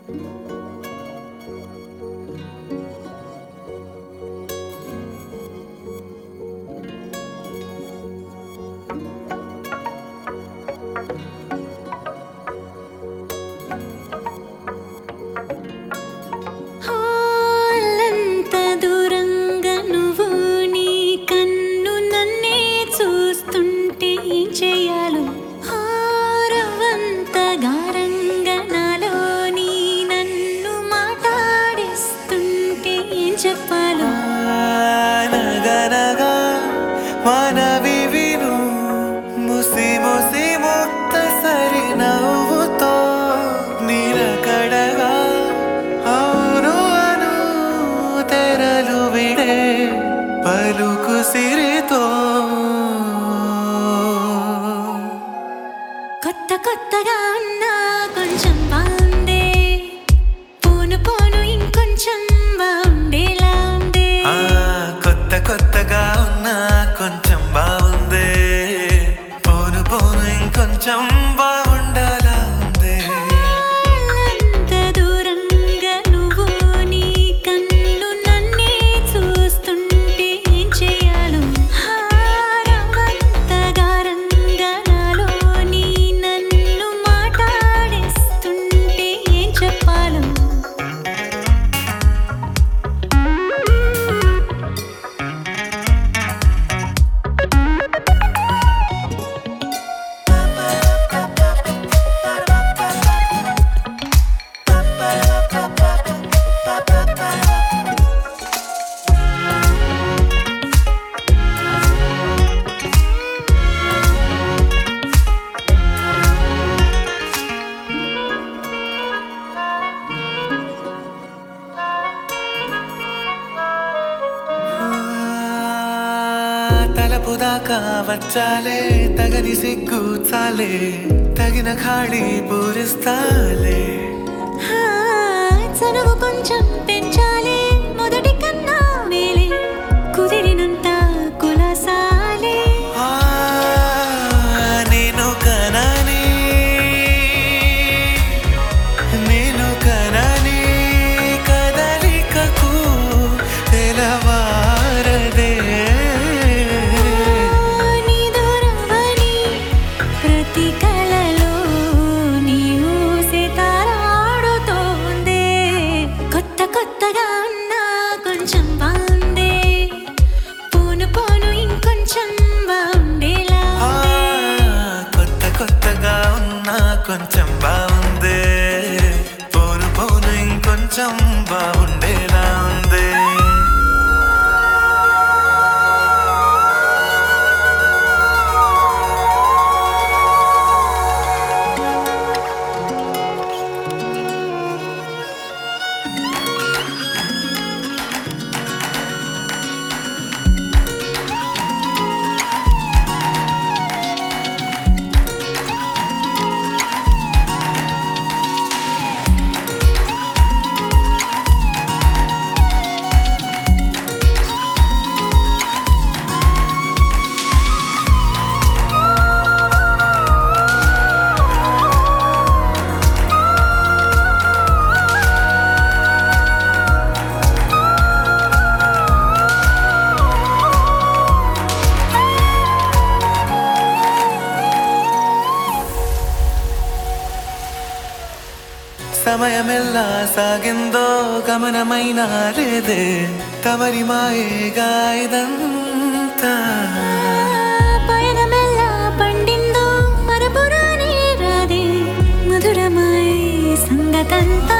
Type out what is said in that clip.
నగనగా మనవి విను ముసి ముసి ముక్తసరి నవ్వుతో నిలకడగా అవును అను తెరలు విడే పలుకు సిరితో కొత్త కొత్తగా ఉన్నా కొంచెం బాగుందే పోను పోను ఇంకొంచెం బాగుండేలా ఉందే కొత్త కొత్తగా ఉన్నా కొంచెం బాగుందే పోను పోను ఇంకొంచెం బాగుండాలా ఉందే అంత దూరంగా నువ్వు నీ కన్ను నన్నే చూస్తుంటే ఏం చేయాలో హారవంతగా రంగా నాలో నీ నన్ను మాట్లాడేస్తుంటే ఏం చెప్పాలో తలపు దాకా వచ్చాలే తగని సిగ్గు చాలే తగిన ఖాళీ పూరిస్తాలే చనువు కొంచెం పెంచాలి మొదటి కన్నా మేలే కుదిరినంత కులాసాలే నేను కనని కదలికకు తెలవారదే నీ దూరమని ప్రతి కలలో నీ ఊసే తారాడుతోందే కొత్త కొత్తగా ఉన్నా కొంచెం బాగుందే పోను పోను ఇంకొంచెం బాగుండేలా కొత్త కొత్తగా ఉన్నా కొంచెం బాగుందే పోను పోను ఇంకొంచెం బాగుండేలా ఉందే సమయమెల్లా సాగిందో గమనమైన లేదే తమరి మాయేగా ఇదంతా పయనమెల్లా పండిందో మరపురాని రాదే మధురమై సంగతంతా